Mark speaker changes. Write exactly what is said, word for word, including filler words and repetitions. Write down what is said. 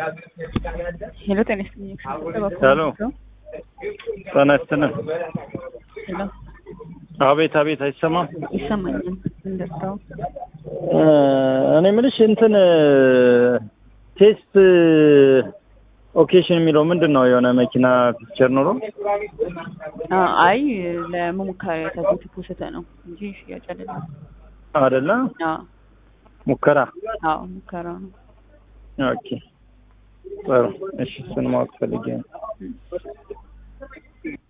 Speaker 1: ሄሎ ጤና ይስጥልኝ።
Speaker 2: ሄሎ ጤና ይስጥልኝ።
Speaker 1: ሄሎ
Speaker 2: አቤት አቤት፣ አይሰማም?
Speaker 1: ይሰማኛል። እንደርታው
Speaker 2: እኔ የምልሽ እንትን ቴስት ኦኬሽን የሚለው ምንድን ነው? የሆነ መኪና ፒክቸር ኖሮ?
Speaker 1: አይ ለሙሙካሪ ተብሎ ፖስተ ነው እንጂ ሽያጭ አይደለም።
Speaker 2: አይደለ?
Speaker 1: አዎ
Speaker 2: ሙከራ።
Speaker 1: አዎ ሙከራ ነው።
Speaker 2: ኦኬ ጥሩ። እሺ እሱን ማወቅ ፈልጌ ነው።